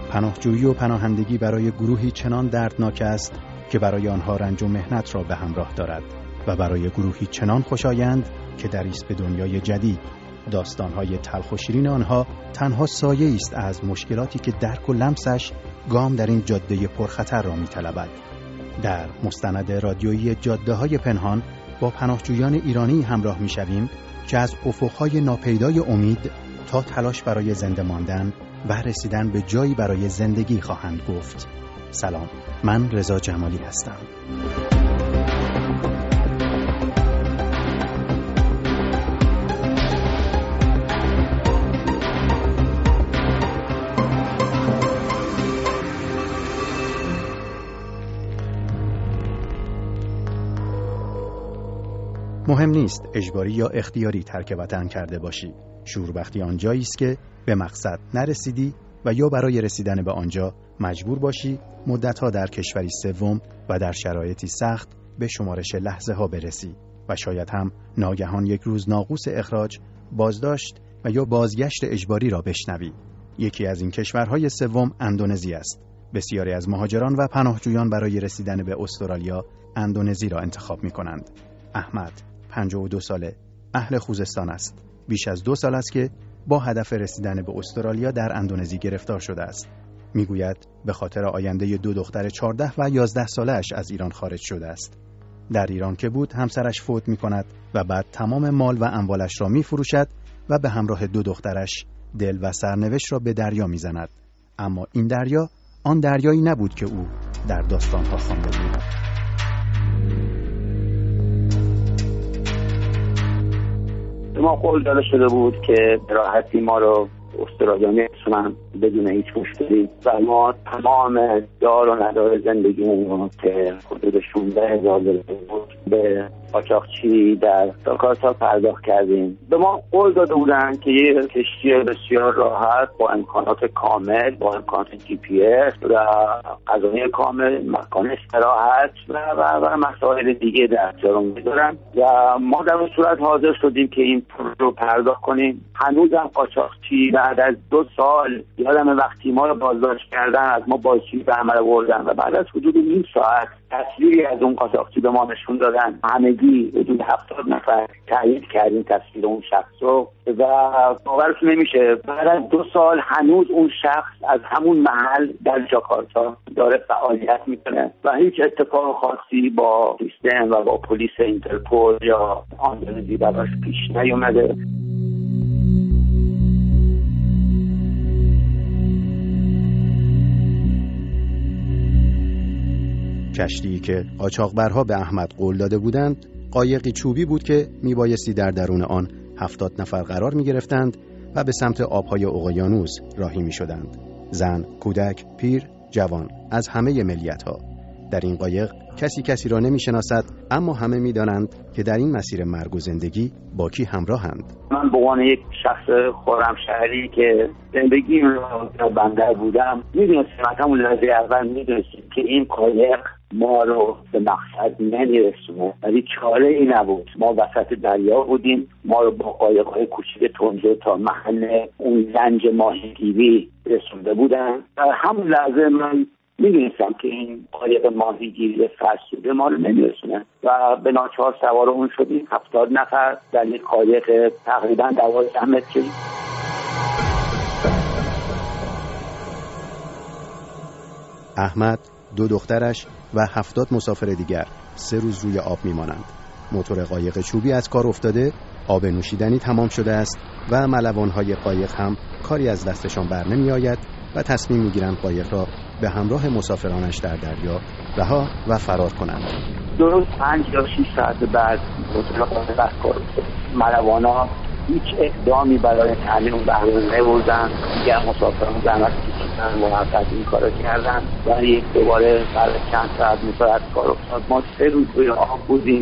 پناهجویی و پناهندگی برای گروهی چنان دردناک است که برای آنها رنج و محنت را به همراه دارد و برای گروهی چنان خوشایند که دری است به دنیای جدید. داستان‌های تلخ و شیرین آنها تنها سایه‌ای است از مشکلاتی که درک و لمسش گام در این جاده پرخطر را می‌طلبد. در مستند رادیویی جاده‌های پنهان با پناهجویان ایرانی همراه می‌شویم که از افق‌های ناپیدای امید تا تلاش برای زنده ماندن و رسیدن به جایی برای زندگی خواهند گفت. سلام، من رضا جمالی هستم. مهم نیست اجباری یا اختیاری ترک وطن کرده باشی. شوربختی آنجایی است که به مقصد نرسیدی و یا برای رسیدن به آنجا مجبور باشی مدتها در کشوری سوم و در شرایطی سخت به شمارش لحظه ها برسی و شاید هم ناگهان یک روز ناقوس اخراج، بازداشت و یا بازگشت اجباری را بشنوی. یکی از این کشورهای سوم اندونزی است. بسیاری از مهاجران و پناهجویان برای رسیدن به استرالیا اندونزی را انتخاب می کنند. احمد 52 ساله، اهل خوزستان است. بیش از 2 سال است که با هدف رسیدن به استرالیا در اندونزی گرفتار شده است. میگوید به خاطر آینده 2 دختر 14 و 11 ساله‌اش از ایران خارج شده است. در ایران که بود همسرش فوت می‌کند و بعد تمام مال و اموالش را می‌فروشد و به همراه 2 دخترش دل و سرنوشت را به دریا می‌زند. اما این دریا آن دریایی نبود که او در داستان‌ها خوانده بود. ما قول داده شده بود که راحتی ما رو استرالیا میرسونن بدون هیچ مشکلی و ما تمام دار و ندار زندگیمون رو که حدود 16,000 بود به قاچاقچی در جاکارتا پرداخت کردیم. به ما قول داده بودن که یه کشتی بسیار راحت با امکانات کامل، با امکانات جی پی اس و غذای کامل، مکان استراحت و مسائل دیگه در جا می‌ذارن و ما در اون صورت حاضر شدیم که این پول رو پرداخت کنیم. هنوزم قاچاقچی بعد از 2 سال یادم وقتی ما رو بازداشت کردن از ما بازجویی به عمل بردن و بعد از حدود نیم ساعت تصویری از اون قاچاقچی به ما نشون دادن. همگی حدود 70 نفر تایید کردیم تصویر اون شخص رو و باورتون نمیشه بعد از 2 سال هنوز اون شخص از همون محل در جاکارتا داره فعالیت میکنه و هیچ اتفاق خاصی با سیستم و با پلیس اینترپول یا اندونزی براش پیش نیومده. کشتی که قاچاقبرها به احمد قول داده بودند قایقی چوبی بود که میبایستی در درون آن 70 نفر قرار میگرفتند و به سمت آبهای اقیانوس راهی میشدند. زن، کودک، پیر، جوان، از همه ملیت‌ها. در این قایق کسی را نمیشناسد، اما همه میدانند که در این مسیر مرگ و زندگی با کی همراهند. من به عنوان یک شخص خرمشهری که زندگی رو در بندر بودم میدونستم از همون لحظه اول میدونستم که این قایق ما رو به مقصد نمیرسونه، ولی چاره ای نبود. ما وسط دریا بودیم، ما رو با قایق‌های کوچیک تونجه تا محل اون لنج ماهیگیری رسونده بودن. در همون لحظه من میدونستم که این قایق ماهیگیری فرسوده ما رو نمیرسونه و به ناچار سوار اون شدیم. 70 نفر در یک قایق تقریبا 12 متری. احمد، 2 دخترش و 70 مسافر دیگر 3 روز روی آب میمانند. موتور قایق چوبی از کار افتاده، آب نوشیدنی تمام شده است و ملوان‌های قایق هم کاری از دستشان بر نمی آید و تصمیم میگیرند قایق را به همراه مسافرانش در دریا رها و فرار کنند. درست 5 یا 6 ساعت بعد موتور قایق از کار افتاد. ملوانا هیچ اقدامی برای تعلیم اون بحران نبردن. دیگر مسافران زحمت کشیدن، موفق این کارو کردن و یک دوباره بعد چند ساعت موتور از کار افتاد. ما 3 روز روی آب بودیم.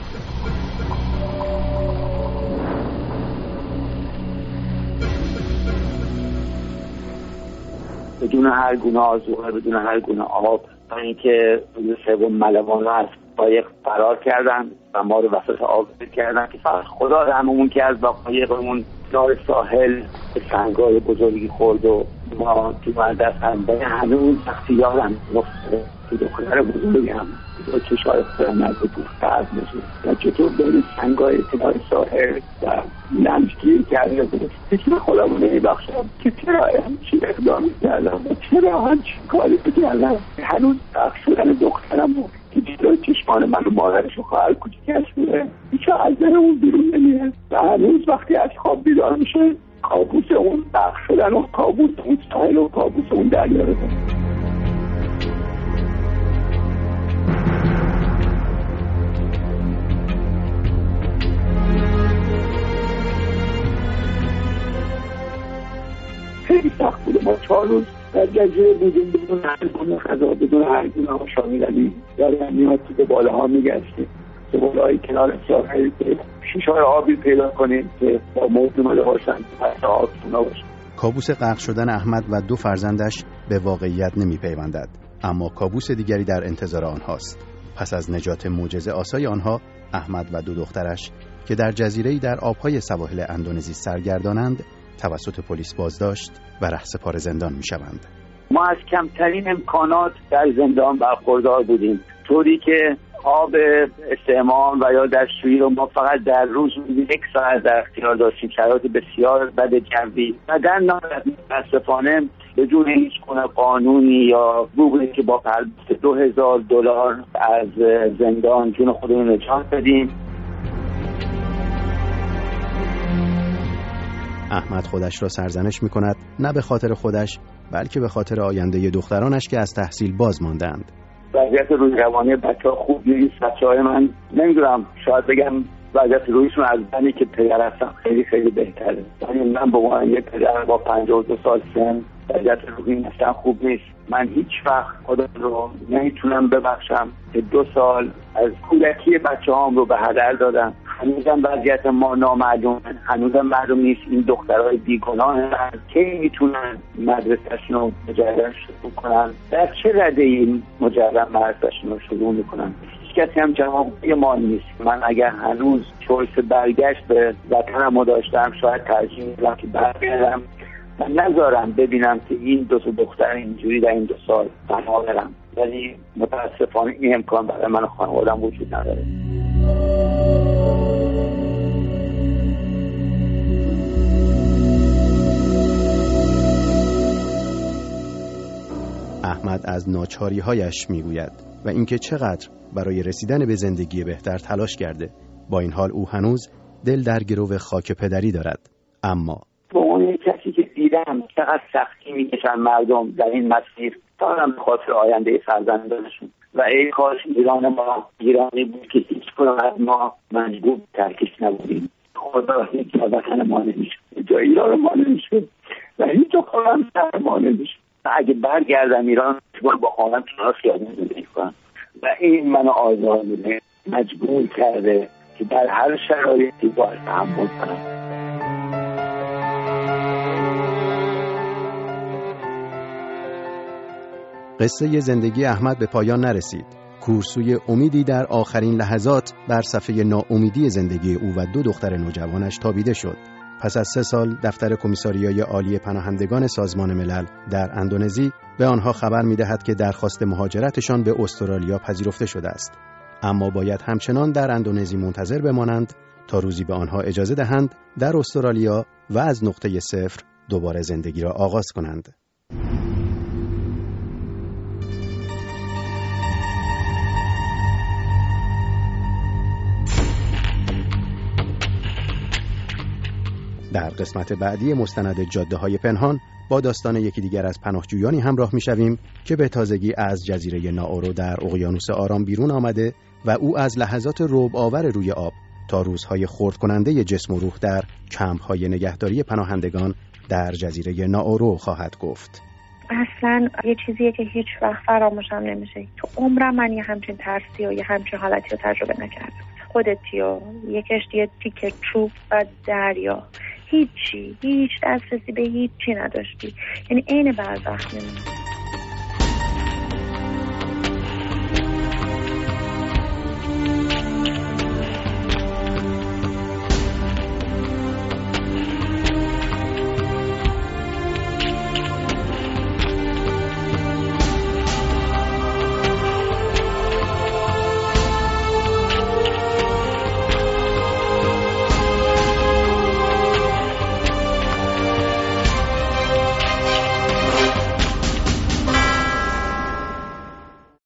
بدون هر گونه آذوقه، بدون هر گونه آب، تا اینکه روز سوم ملوانا از قایق فرار کردن و ما رو وسط آب کردن که فقط خدا رحممون کرد با قایقمون دار ساحل به سنگای بزرگی خورد و ما تو دست هم هنوز وقتی یادم مفته که دختر بزرگی هم با چشای خودم از بود فرد میشه و چطور بین سنگای کنار ساحل و لمسگیر کرده بود هیچ من خودم رو نمیبخشم که چرا همچین اقدامی کردم و چرا همچین کاری بکردم. هنوز بخش شدن دخترم بود که جلوی چشمان من و مادرش و خواهر کوچیکش بوده هیچ از در اون بیرون نمیه و هنوز وقتی از خواب بیدار میشه کابوس اون بخش شدن و کابوس اون ساحل و کابوس اون دریا رو داره. خیلی سخت بوده. ما 4 روز در جزیره بودیم بدون هر گونه غذا بدون هر گونه آشامی ولی در میاد تو بالاها میگشتیم تو بالای کنار ساحل شیشه‌های آبی پیدا کنیم که با موج اومده باشن پس آب سونا باشن. کابوس غرق شدن احمد و 2 فرزندش به واقعیت نمی‌پیوندد، اما کابوس دیگری در انتظار آنهاست. پس از نجات معجزه آسای آنها، احمد و 2 دخترش که در جزیره‌ای در آبهای سواحل اندونزی سرگردانند توسط پلیس بازداشت و رهسپار زندان می‌شوند. ما از کمترین امکانات در زندان برخوردار بودیم، طوری که آب استعمال و یا دستشویی رو ما فقط در روز 1 ساعت در اختیار داشتیم. شرایط بسیار بد جوی و در نهایت متاسفانه بدون هیچ گونه قانونی یا بودی که با پرداخت $2000 از زندان جون خودمون نجات بدیم. احمد خودش را سرزنش می‌کند، نه به خاطر خودش بلکه به خاطر آینده دخترانش که از تحصیل باز ماندند. وضعیت روی روانی بچه‌ها خوب نیست. بچه‌های من نمیدونم، شاید بگم وضعیت رویشون از منی که پدر هستم خیلی خیلی بهتره. یعنی من به عنوان یک پدر با 52 سال سن وضعیت روحی اصلا خوب نیست. من هیچ وقت خودم رو نمیتونم ببخشم که 2 سال از کودکی بچه‌هام رو به هدر دادم. هنوزم وضعیت ما نامعلومه، هنوزم معلوم نیست این دخترای بیگناه کی میتونن مدرسه‌شون رو مجرد شروع کنن، در چه رده این مجرد مدرسه‌شون رو شروع میکنن. کسی هم جوابی ما نیست. من اگر هنوز چویس برگشت به وطنم رو داشتم شاید ترجیح میدم که برگردم و نذارم ببینم که این 2 دختر اینجوری در این 2 سال تنها برم، ولی متاسفانه این امکان برای من و خانواده‌ام وجود نداره. احمد از ناچاری‌هایش میگوید و اینکه چقدر برای رسیدن به زندگی بهتر تلاش کرده. با این حال او هنوز دل در گرو خاک پدری دارد. اما با اون کسی که دیدم چقدر سختی میکشن مردم در این مسیر تا هم به خاطر آینده فرزندانشون و ای کاش ایران ما ایرانی بود که هیچ کدوم از ما مجبور ترکش نبودیم. خدا هیچ وطن ما نمیشه، جای ایران ما نمیشه و هیچ خودم سر ما نمیشه. اگه برگردم ایران با خانم کنار خیابون زندگی کنم و این منو آزار میده، مجبور کرده که در هر شرایطی باید تحمل کنم. قصه زندگی احمد به پایان نرسید. کورسوی امیدی در آخرین لحظات بر صفحه ناامیدی زندگی او و 2 دختر نوجوانش تابیده شد. پس از 3 سال دفتر کمیساریای عالی پناهندگان سازمان ملل در اندونزی به آنها خبر می‌دهد که درخواست مهاجرتشان به استرالیا پذیرفته شده است. اما باید همچنان در اندونزی منتظر بمانند تا روزی به آنها اجازه دهند در استرالیا و از نقطه 0 دوباره زندگی را آغاز کنند. در قسمت بعدی مستند جاده‌های پنهان با داستان یکی دیگر از پناهجویانی همراه می‌شویم که به تازگی از جزیره نائورو در اقیانوس آرام بیرون آمده و او از لحظات رعب‌آور روی آب تا روزهای خرد کننده جسم و روح در کمپ‌های نگهداری پناهندگان در جزیره نائورو خواهد گفت. اصلا یه چیزیه که هیچ وقت فراموشم نمیشه. تو عمرم من یه همچین ترسی و یه همچین حالتی رو تجربه نکردم. خودتی و یه کشتی تیکه چوب و دریا، هیچ دسترسی به هیچ چی نداشتی، یعنی عین برزخ میمونی.